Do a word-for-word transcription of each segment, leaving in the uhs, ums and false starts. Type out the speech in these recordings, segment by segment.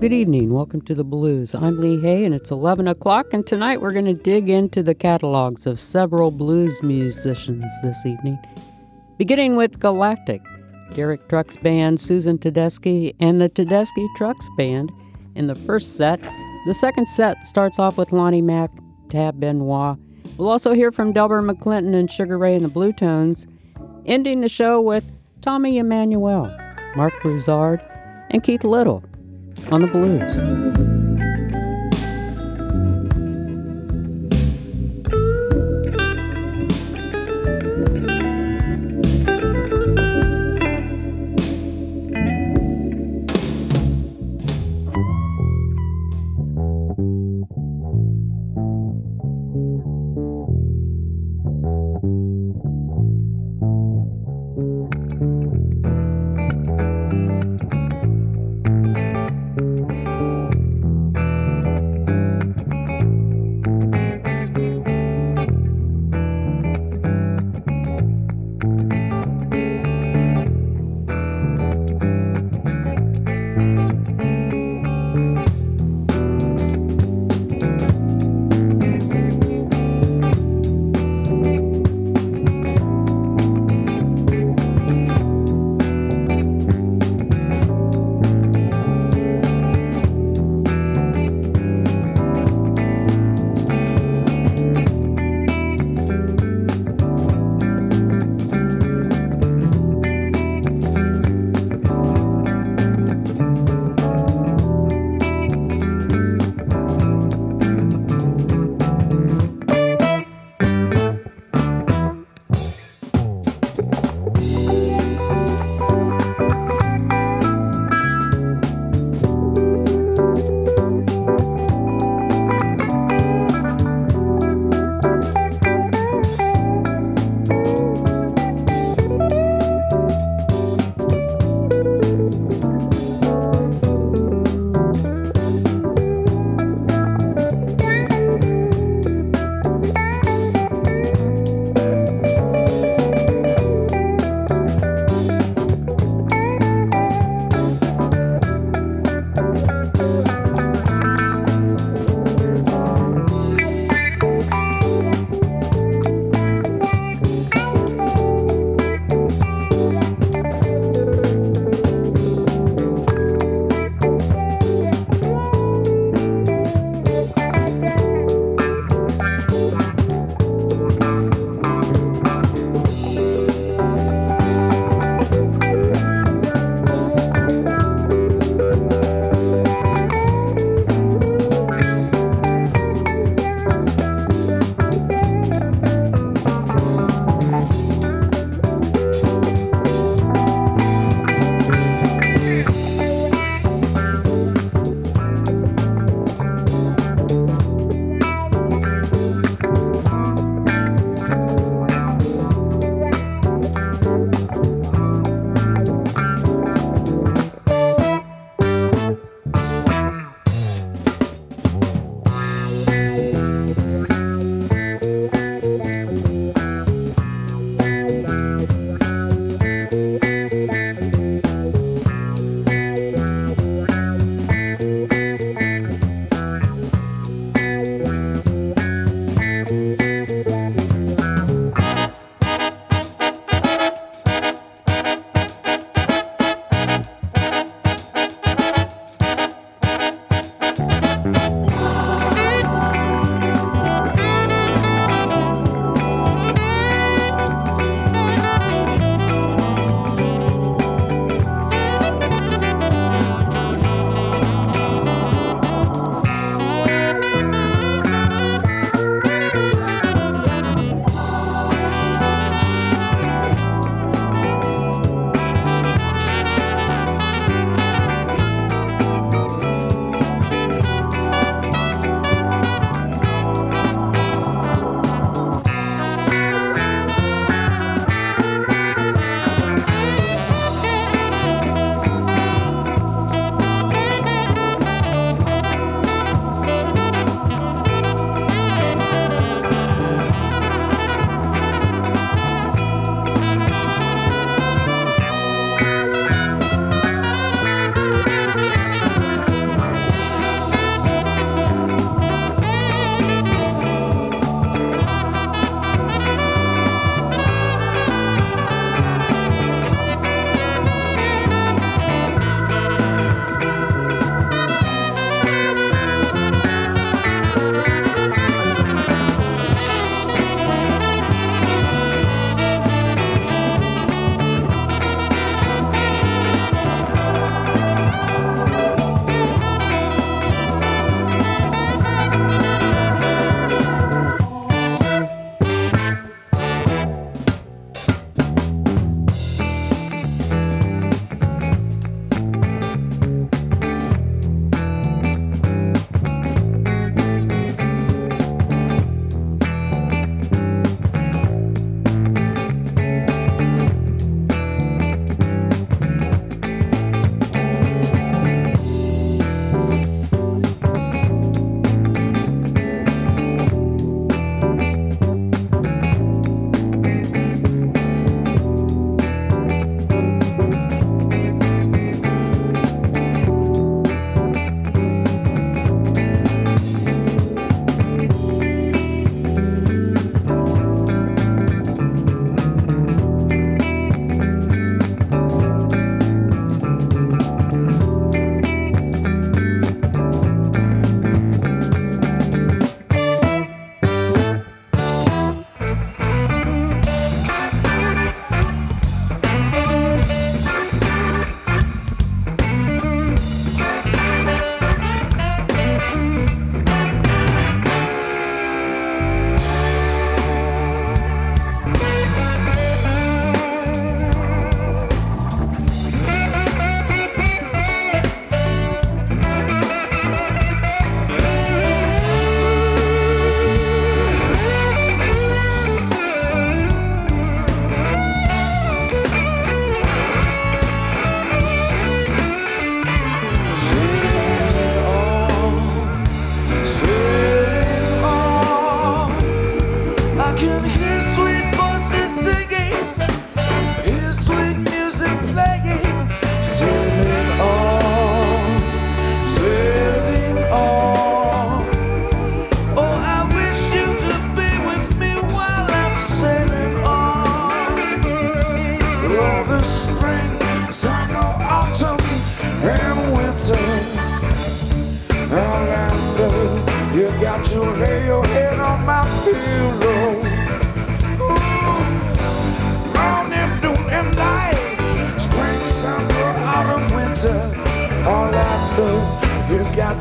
Good evening. Welcome to the Blues. I'm Lee Hay, and it's eleven o'clock, and tonight we're going to dig into the catalogs of several blues musicians this evening, beginning with Galactic, Derek Trucks Band, Susan Tedeschi, and the Tedeschi Trucks Band in the first set. The second set starts off with Lonnie Mack, Tab Benoit. We'll also hear from Delbert McClinton and Sugar Ray and the Blue Tones, ending the show with Tommy Emmanuel, Mark Broussard, and Keith Little on the blues.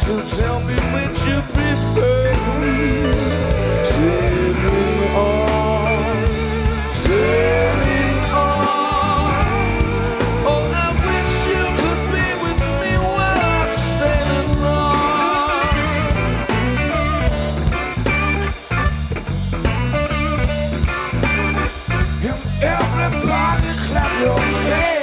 So tell me which you prefer. Sailing on, sailing on. Oh, I wish you could be with me while I'm sailing on. And everybody clap your hands.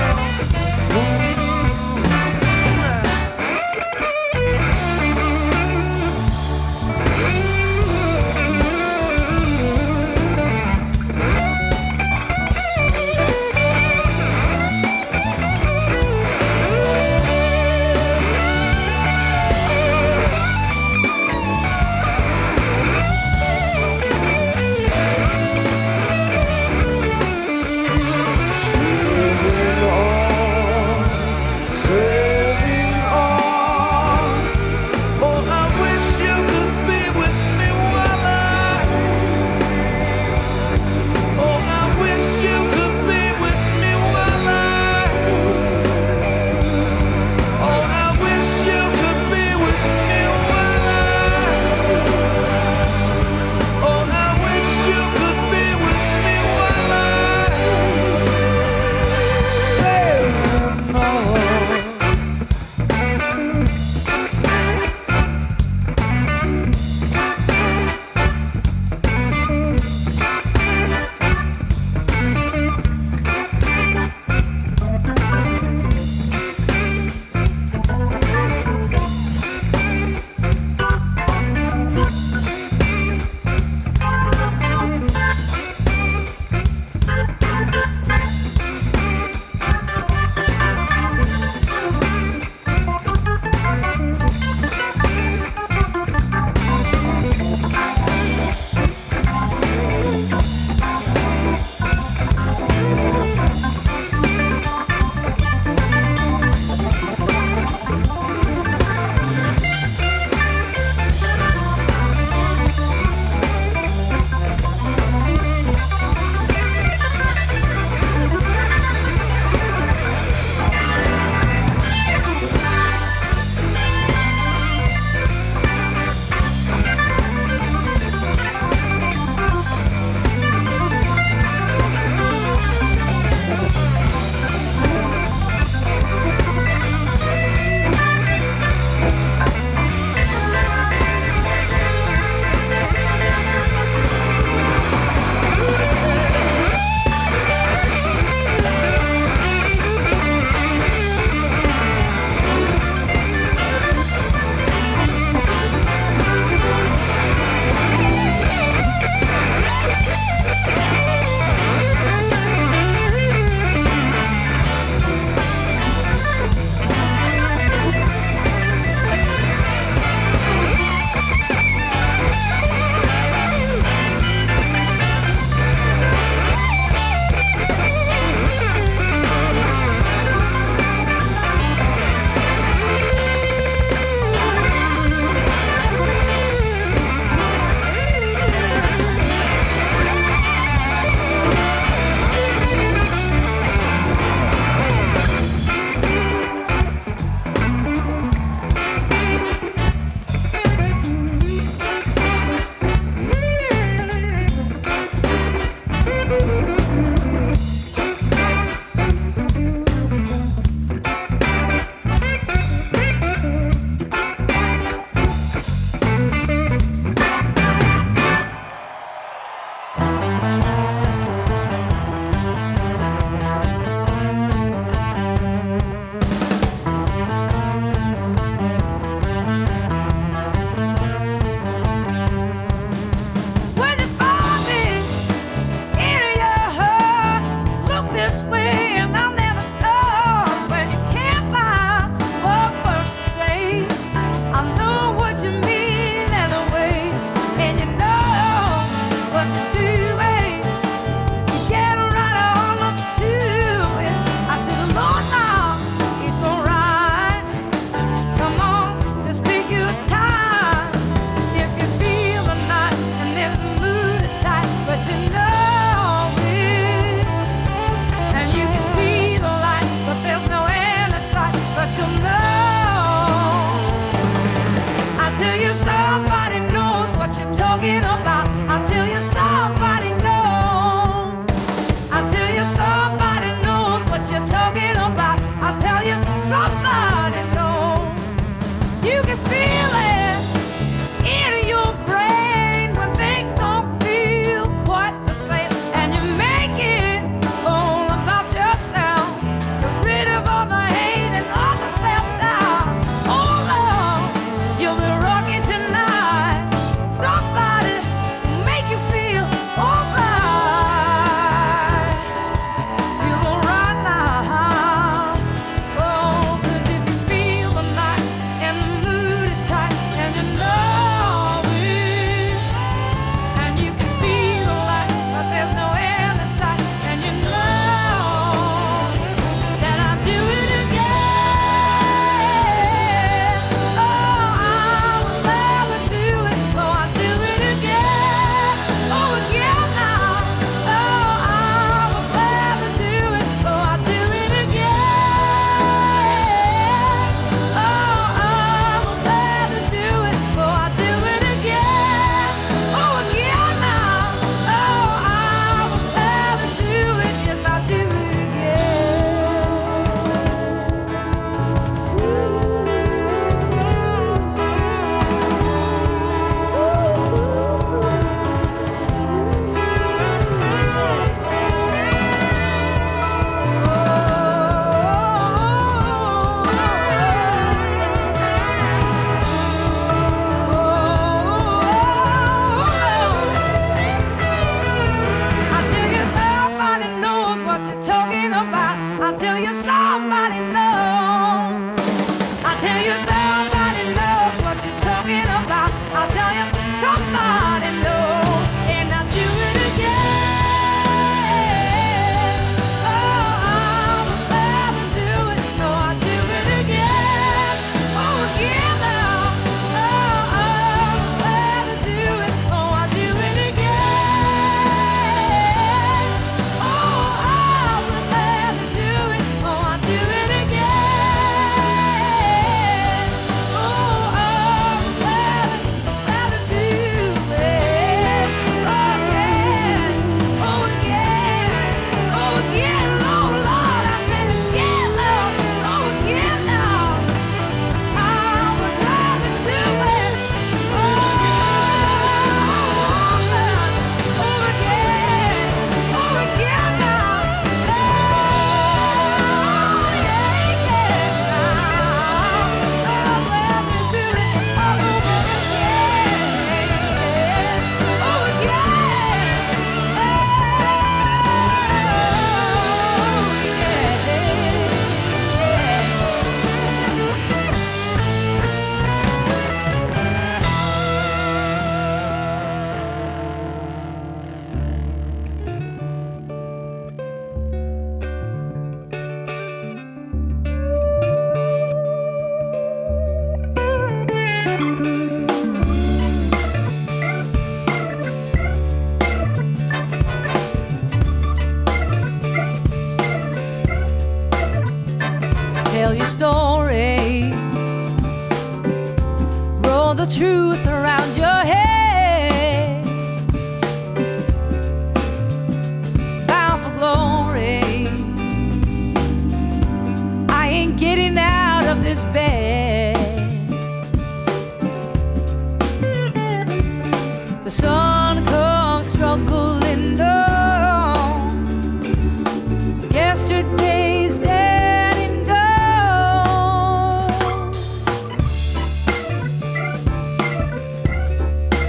Until you somebody knows what you're talking about. Until you somebody knows. Until you somebody knows what you're talking about. I'll tell you somebody knows. You can feel it in your brain when things don't feel quite the same, and you make it all about yourself. Get rid of all the hate and all the self-doubt. Oh Lord, you'll be rocking tonight. Somebody make you feel alright. Feel alright now. Oh, 'cause if you feel the night and the mood is tight and you know it, and you can see the light, but there's no end in sight, and you know that I'll do it again. Oh, I will never do it. Oh, I'll do it again. Oh, again now. Oh, I will never do it. Oh, I'll do it again. Oh, I will never do it. Oh, I'll do it again. Oh, again now. Oh, I will never do it. Yes, I'll do it Until you somebody knows what you're talking about. Until you somebody knows. Until you somebody knows what you're talking about. I'll tell you somebody knows, and I'll do it again. Oh, I will never do it. No, I'll do it again. Oh, again now. Oh, I will never do it. Oh, I'll do it again. Oh, I will never do it. Oh, I'll do it again. Oh, I will never, never do it. Oh, again. Oh, again. Oh, again. Oh, Lord, I said again, Lord. Oh, again now. I will never do it. Oh, Lord. Oh, again. Oh, again now. Oh, yeah, yeah, now. Oh, let me do it. Oh, again. Oh, again. Tell your story. Roll the truth around your head. Bound for glory. I ain't getting out of this bed. The sun comes struggling down. Yesterday's dead and gone.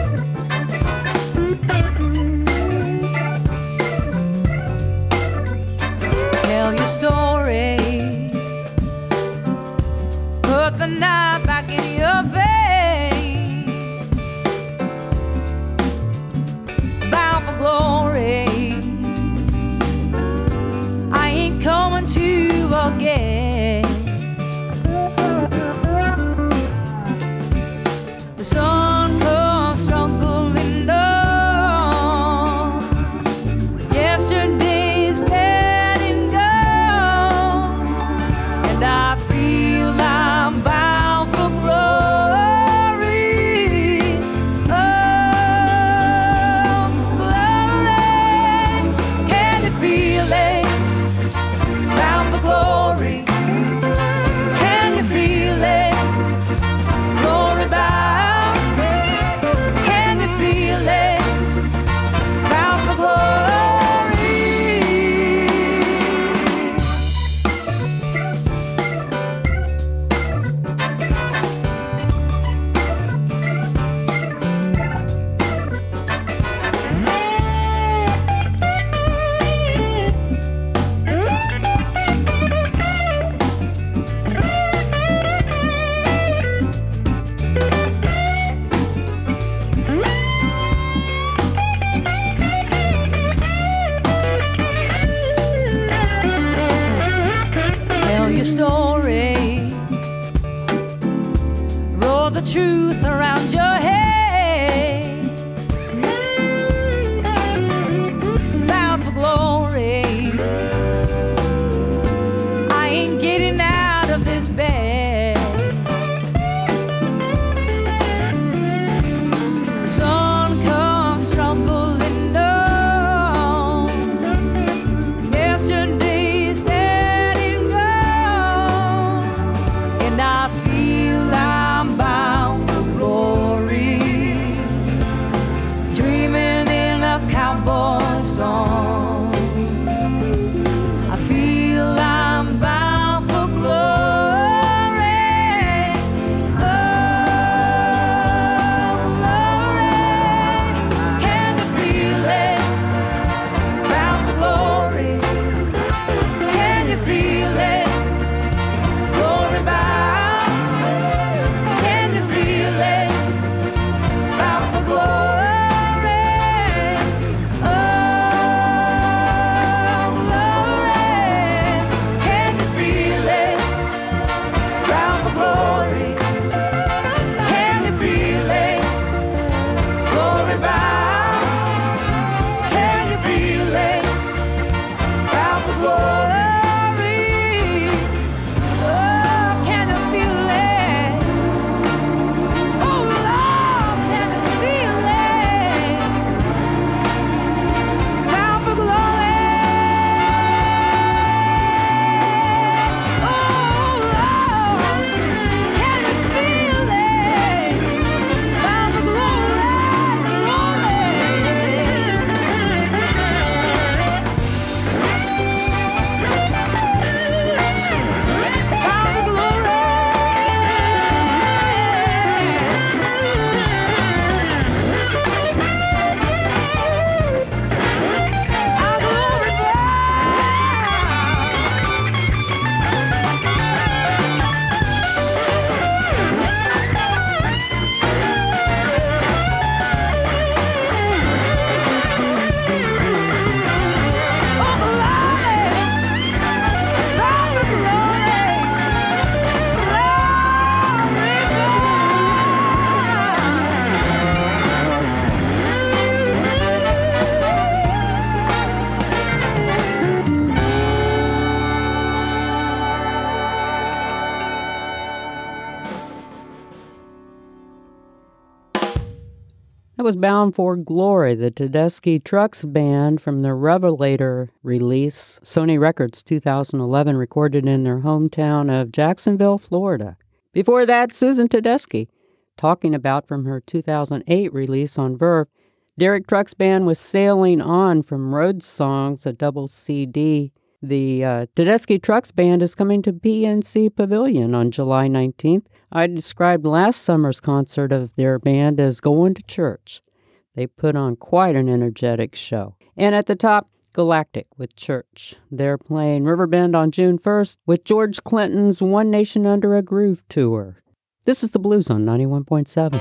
That was Bound for Glory, the Tedeschi Trucks Band from their Revelator release, Sony Records two thousand eleven, recorded in their hometown of Jacksonville, Florida. Before that, Susan Tedeschi, talking about from her two thousand eight release on Verve, Derek Trucks Band was Sailing On from Road Songs, a double C D. The uh, Tedeschi Trucks Band is coming to P N C Pavilion on July nineteenth. I described last summer's concert of their band as going to church. They put on quite an energetic show. And at the top, Galactic with Church. They're playing Riverbend on June first with George Clinton's One Nation Under a Groove tour. This is the Blues on ninety-one point seven.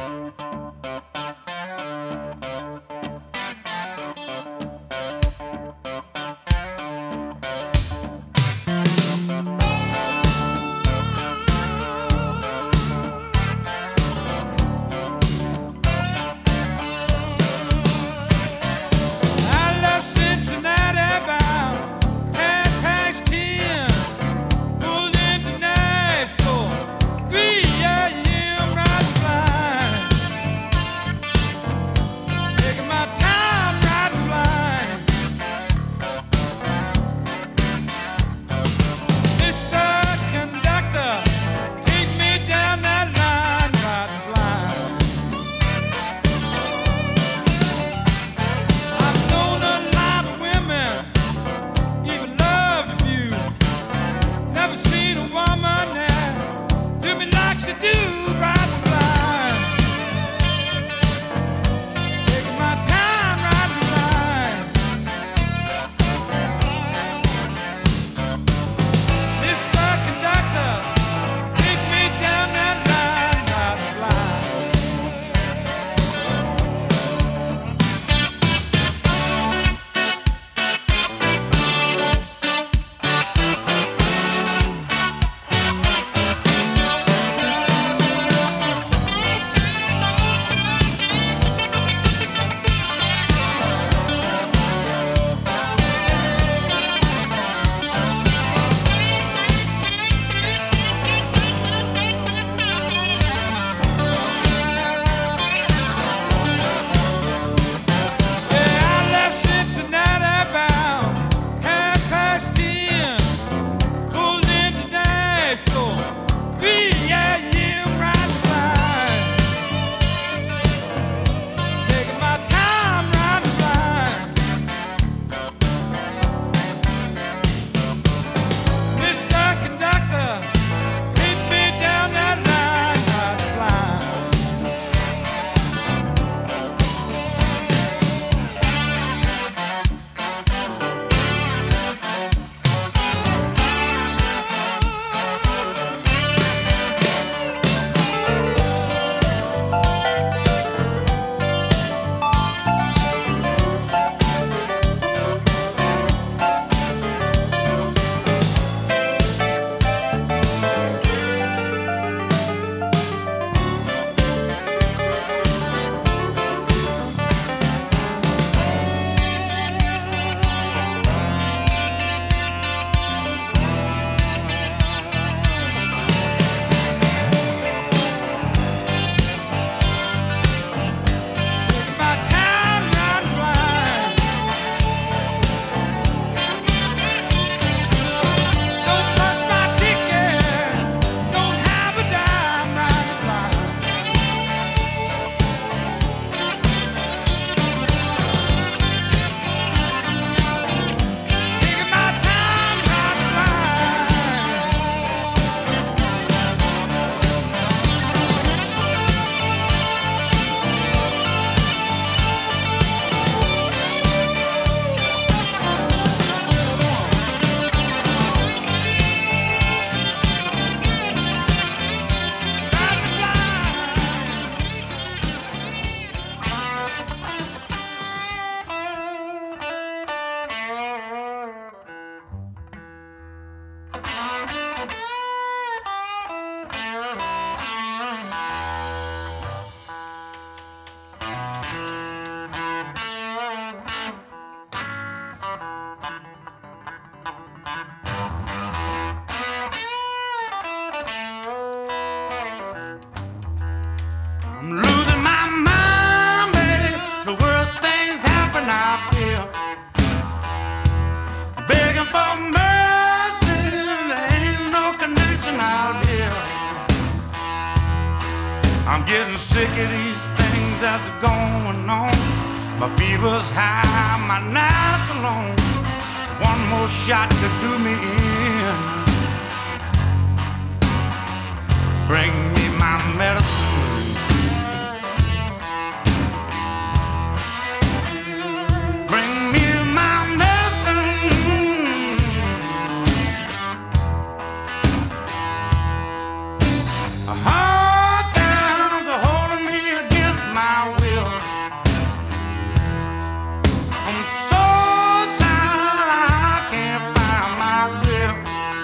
Pulled into Nashville, three a m right line. Getting sick of these things that's going on. My fever's high, my nights are long. One more shot could do me in. Bring me my medicine. Bring me my medicine. A hard time to hold me against my will. I'm so tired I can't find my grip.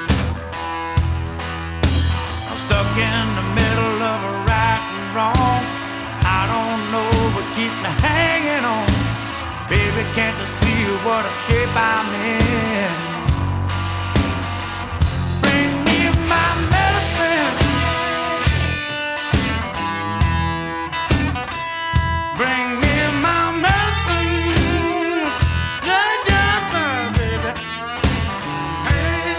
I'm stuck in the middle of a right and wrong. I don't know what keeps me hanging on. Baby, can't you see what a shape I'm in? Bring me my medicine. Bring me my medicine. Yeah, yeah, baby. Hey,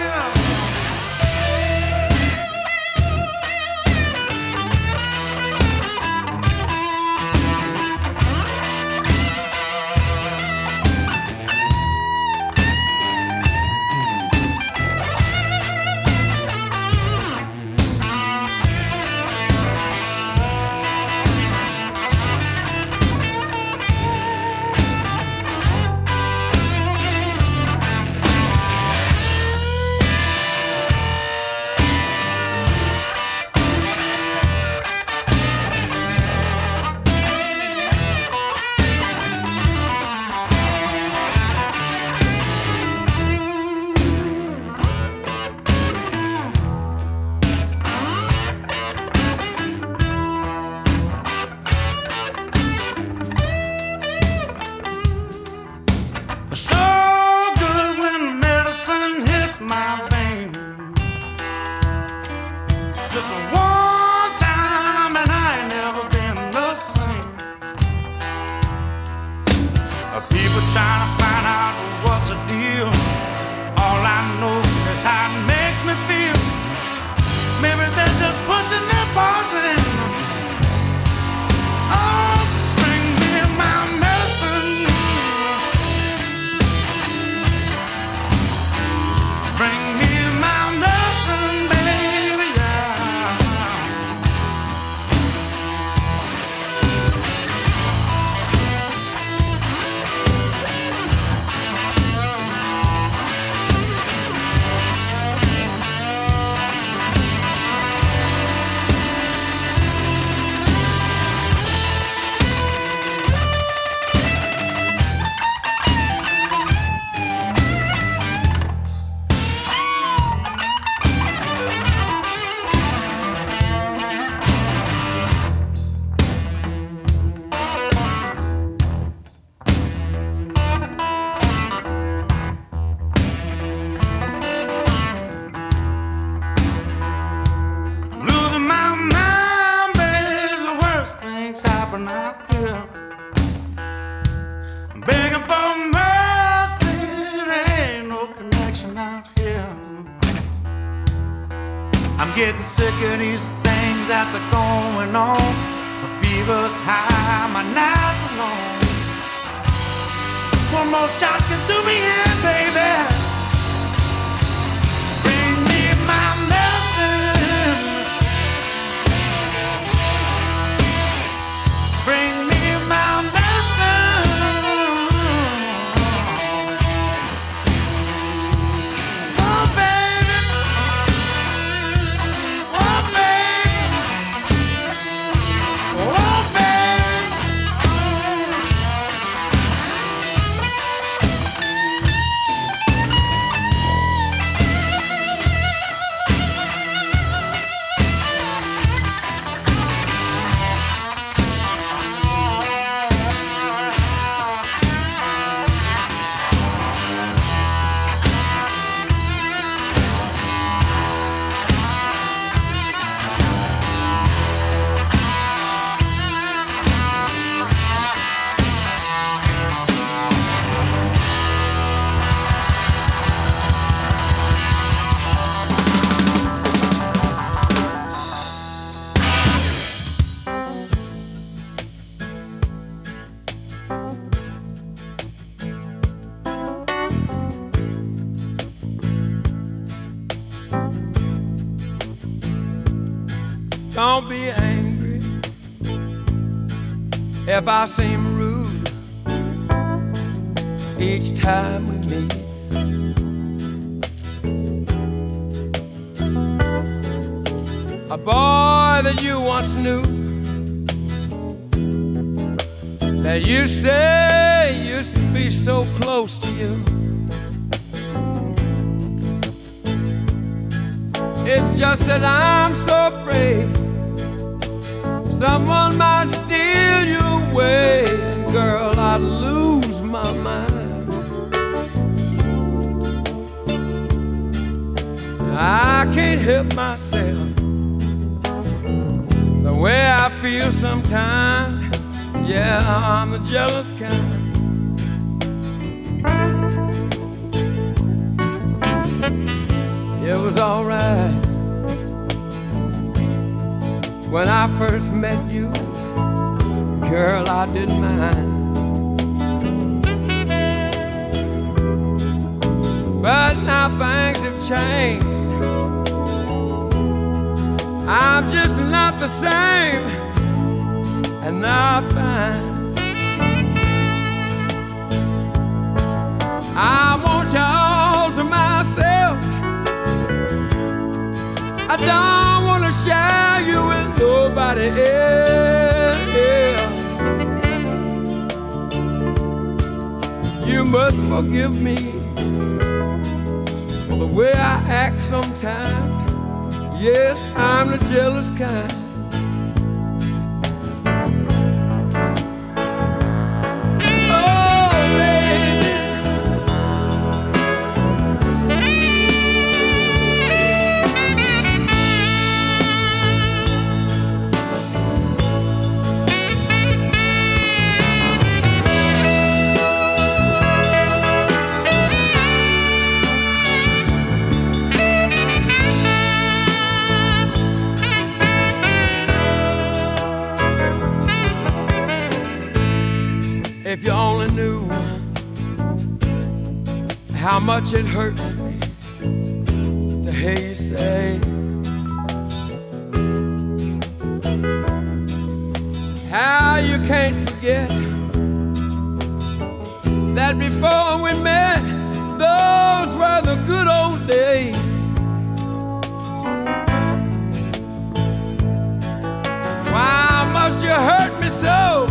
so good when medicine hits my vein. Just one time and I ain't never been the same. Uh, People trying to find out what's the deal. All I know is how it makes me feel. Maybe they're just pushing their poison. Oh, bring me my medicine. Bring me my medicine, baby, yeah. I'm losing my mind, baby. The worst things happen, I feel. I'm begging for mercy. There ain't no connection out here. I'm getting sick of these things that are going on. My fever's high, my nights are long. One more shot can do me in, baby. Bring me my medicine. Bring me my medicine. Oh, baby. Oh, baby. Oh, baby. Don't be angry if I seem rude each time we meet. A boy that you once knew, that you say used to be so close to you. It's just that I'm so afraid someone might steal you away, and girl, I'd lose my mind. I can't help myself, the way I feel sometimes. Yeah, I'm the jealous kind. It was alright when I first met you, girl, I didn't mind. But now things have changed, I'm just not the same, and now I find I want you all to myself. I don't want to share you with nobody else. You must forgive me for the way I act sometimes. Yes, I'm the jealous kind. If you only knew how much it hurts me to hear you say how you can't forget that before we met, those were the good old days. Why must you hurt me so?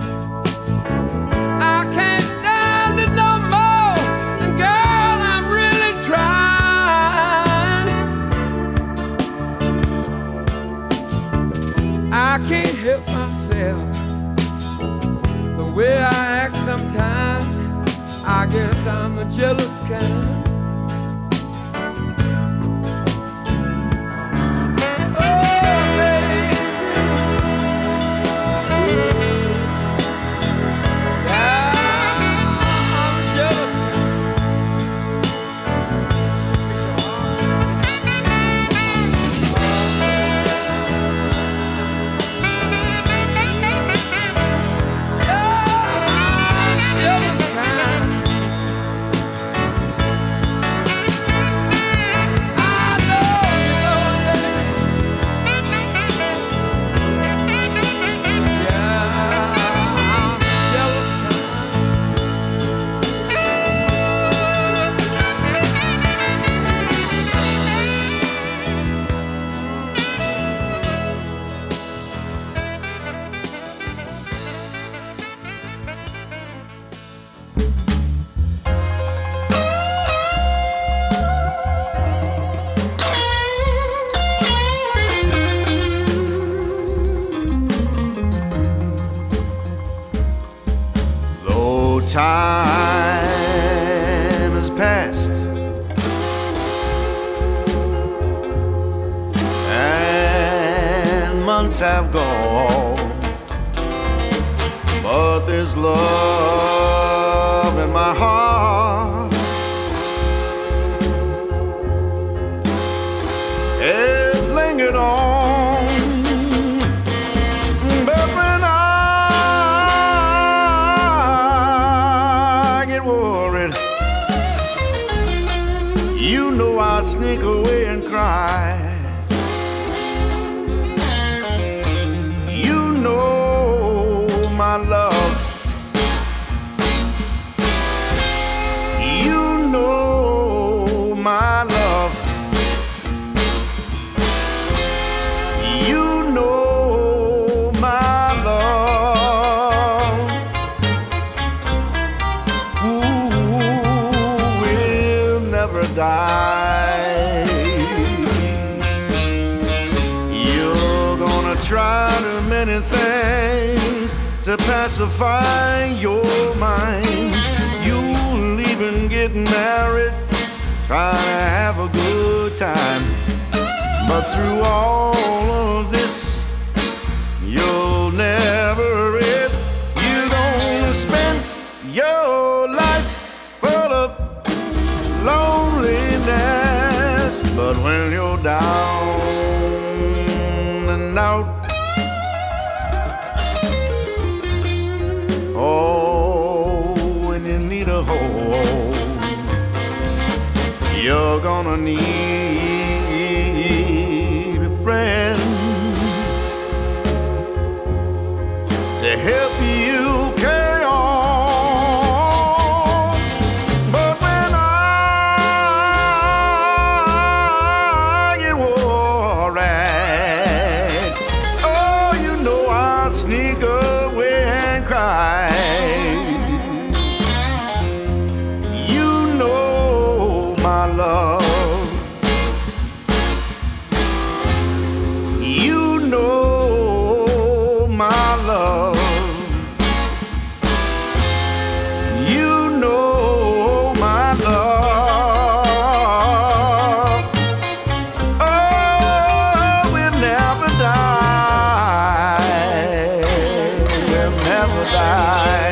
I can't help myself, the way I act sometimes. I guess I'm the jealous kind. Time has passed and months have gone, but there's love in my heart. It's lingered on, but when I sneak away and cry. You know my love. You know my love. You know my love. Ooh, will never die. You're gonna try too many things to pacify your mind. You'll even get married, trying to have a good time. But through all of this, you'll never read. You're gonna spend your life full of loneliness. But when you're down and out, oh, when you need a home, you're gonna need a friend to help you carry on. But when I get worried, oh, you know I'll sneak away and cry. You know my love. You know my love. You know my love. Oh, we'll never die. We'll never die.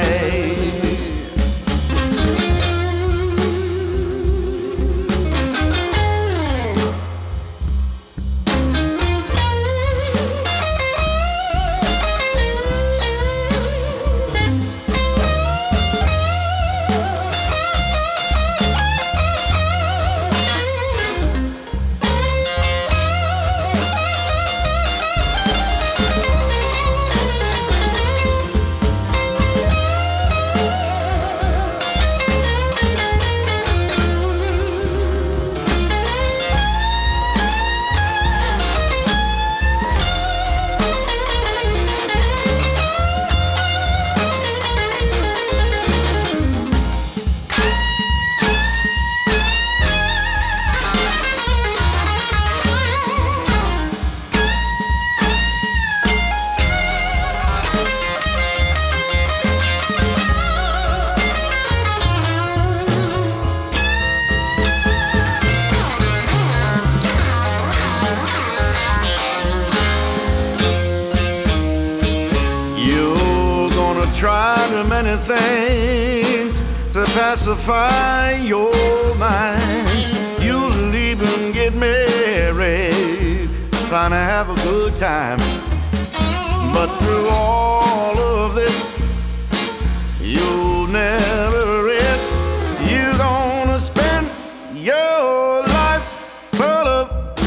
You're gonna try too many things to pacify your mind. You'll even get married, trying to have a good time. But through all of this, you'll never read. You're gonna spend your life full of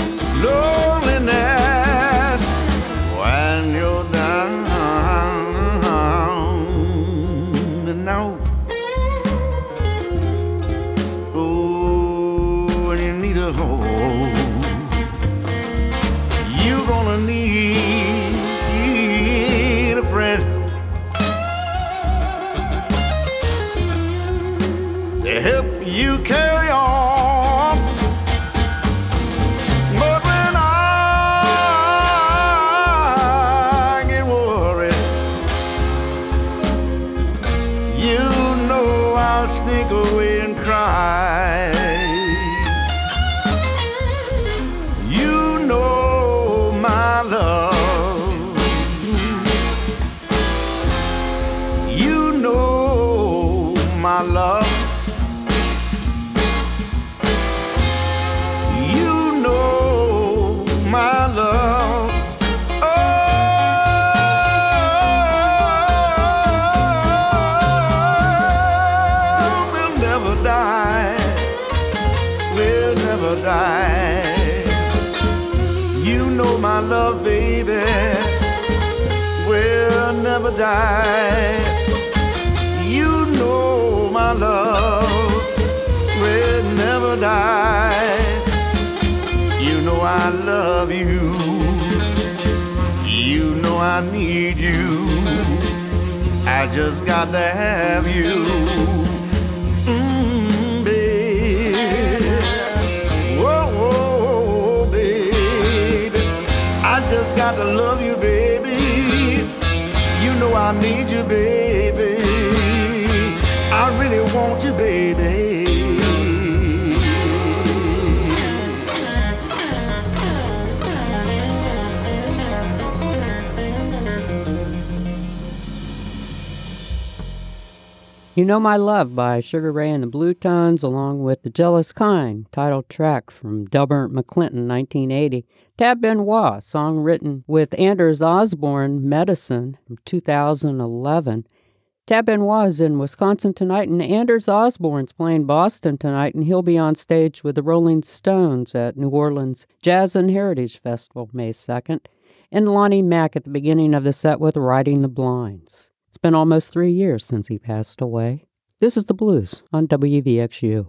loneliness when you're down and out. Oh, when you need a home, you're gonna need a friend to help you carry on. But when I get worried, you know I'll sneak away and cry. You know my love. You know my love. You know my love. Oh, we'll never die. We'll never never die. You know my love, baby, will never die. You know my love will never die. You know I love you. You know I need you. I just got to have you. Mm, baby. Whoa, whoa, baby. I just got to love you, baby. You know I need you, baby. I really want you, baby. You Know My Love by Sugar Ray and the Blue Tones, along with The Jealous Kind, title track from Delbert McClinton, nineteen eighty. Tab Benoit, song written with Anders Osborne, Medicine, from two thousand eleven. Tab Benoit is in Wisconsin tonight, and Anders Osborne's playing Boston tonight, and he'll be on stage with the Rolling Stones at New Orleans Jazz and Heritage Festival, May second. And Lonnie Mack at the beginning of the set with Riding the Blinds. It's been almost three years since he passed away. This is The Blues on W V X U.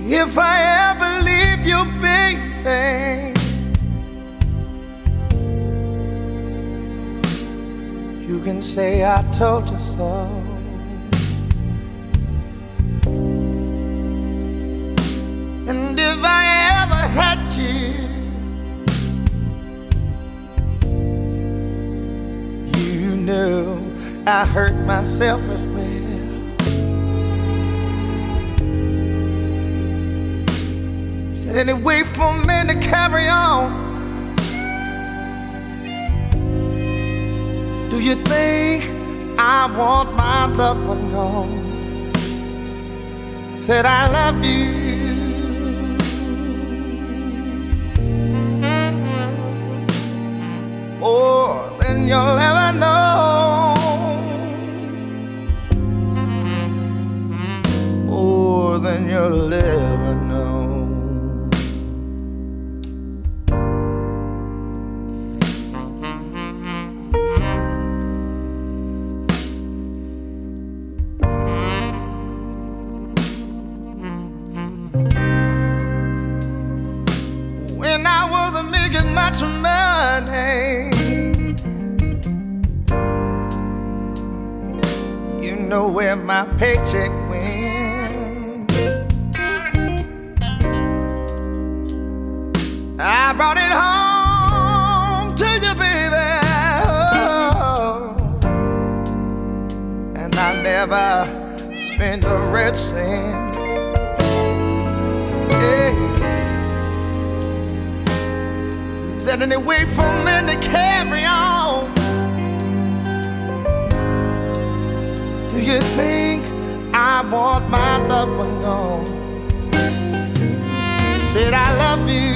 If I ever leave you, baby, you can say I told you so. And if I ever had you, you know I hurt myself as well. Said any way for me to carry on, do you think I want my loved one gone? Said I love you more than you'll ever know, more than you'll ever know. When I wasn't making much money, you know where my paycheck went. I brought it home to you, baby, oh, and I never spent a red cent. Yeah. Is there any way for me to carry on? Do you think I want my loved one gone? Said I love you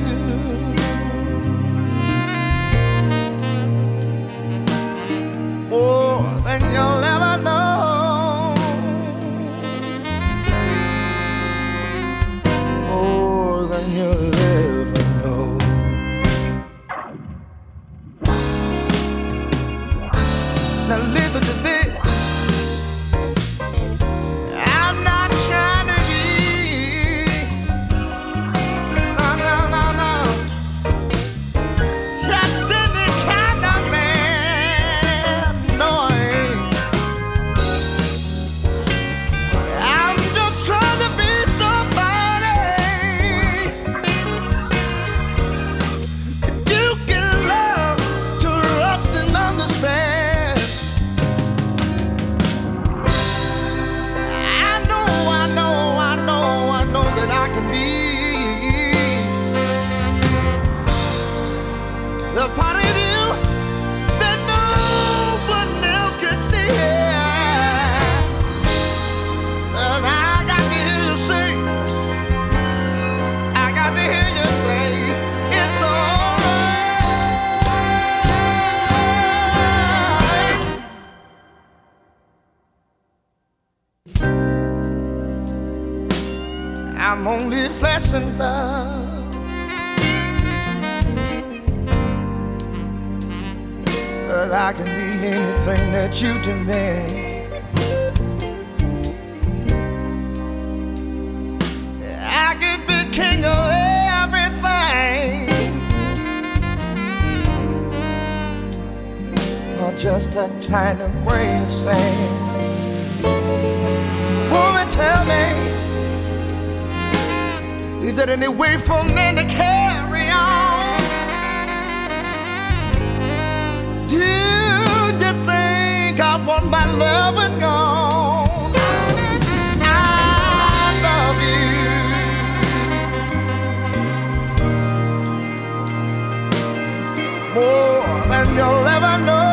more than you'll ever know, more than you'll ever know. Now listen to this. I'm not trying to be, no, no, no, no, just any kind of man. No, I ain't. I'm just trying to be somebody you can love, trust, and understand. I know, I know, I know, I know that I can be the part of you that no one else can see. And I got to hear you sing, I got to hear you say it's alright. I'm only flesh and blood, but I can be anything that you demand. I could be king of everything, or just a tiny grain of sand. Woman, tell me, is there any way for men to carry on? Do you think I want my loving gone? I love you more than you'll ever know.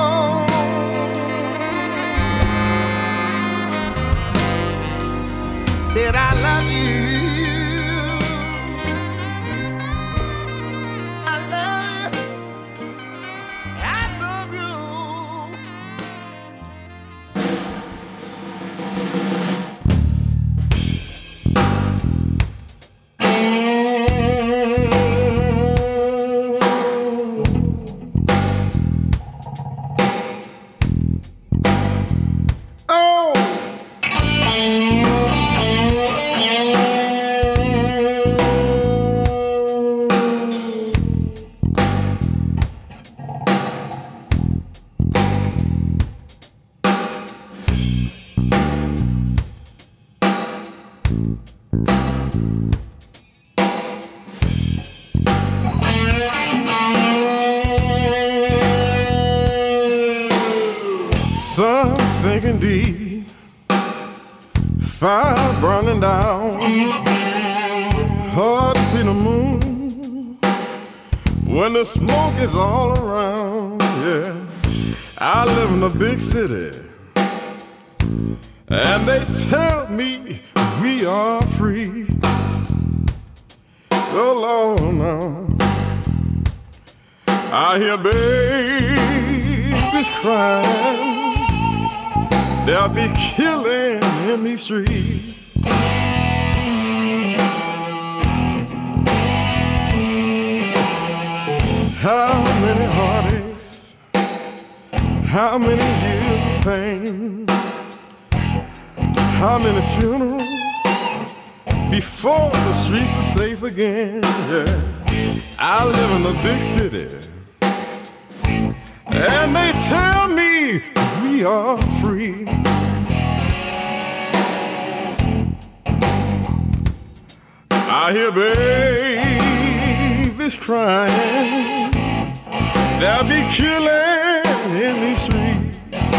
Said I love you. I love you. I love you. Oh. Sun sinking deep, fire burning down, hard to see the moon when the smoke is all around. Yeah, I live in a big city, and they tell me we are free. Oh Lord, now I hear babies crying. They'll be killing in these streets. How many heartaches, how many years of pain, how many funerals before the streets are safe again. Yeah. I live in a big city, and they tell me we are free. I hear babies crying. They'll be killing in these streets.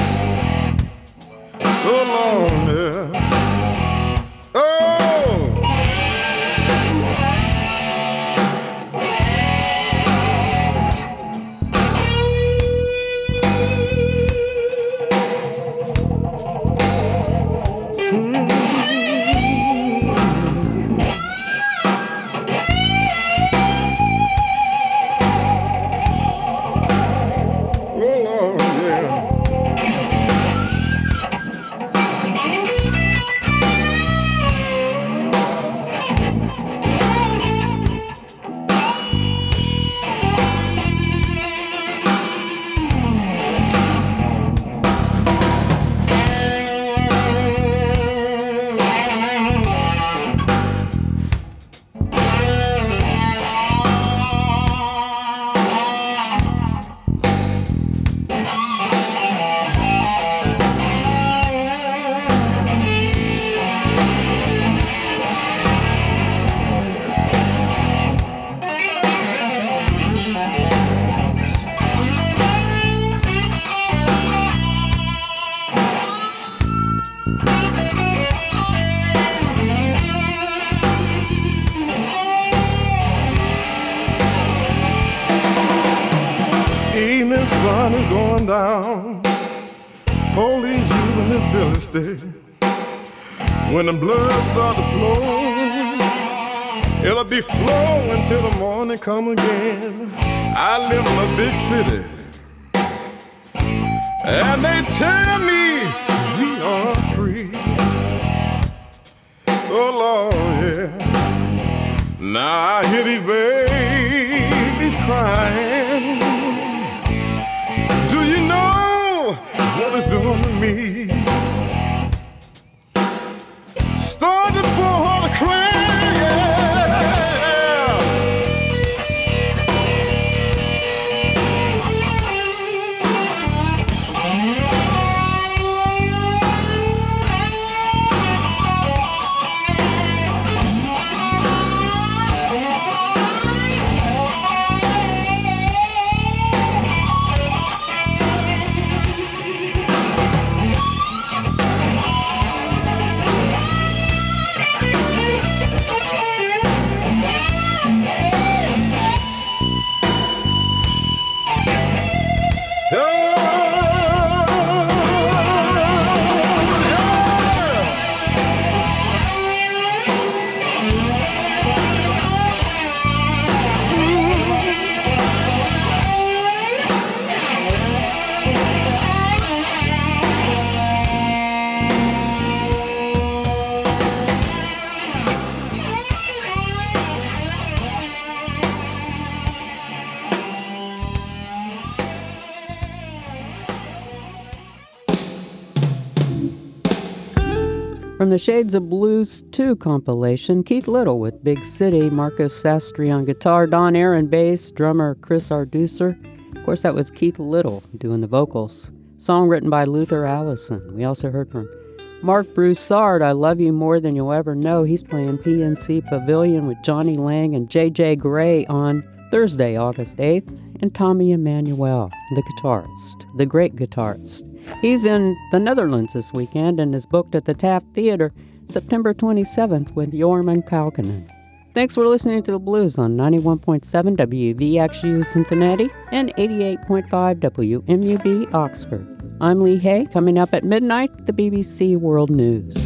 Oh Lord, yeah. Oh. Sun is going down, police using this billy stick. When the blood start to flow, it'll be flowing till the morning come again. I live in a big city, and they tell me we are free. Oh Lord, yeah. Now I hear these babies crying. Do you know what it's doing to me? Started for her to cry, yeah. From the Shades of Blues two compilation, Keith Little with Big City, Marcus Sastry on guitar, Don Aaron bass, drummer Chris Arducer. Of course, that was Keith Little doing the vocals. Song written by Luther Allison. We also heard from Mark Broussard, I Love You More Than You'll Ever Know. He's playing P N C Pavilion with Johnny Lang and J J Gray on Thursday, August eighth. And Tommy Emmanuel, the guitarist, the great guitarist. He's in the Netherlands this weekend and is booked at the Taft Theater September twenty-seventh with Jorma Kaukonen. Thanks for listening to The Blues on ninety-one point seven W V X U Cincinnati and eighty-eight point five W M U B Oxford. I'm Lee Hay. Coming up at midnight, the B B C World News.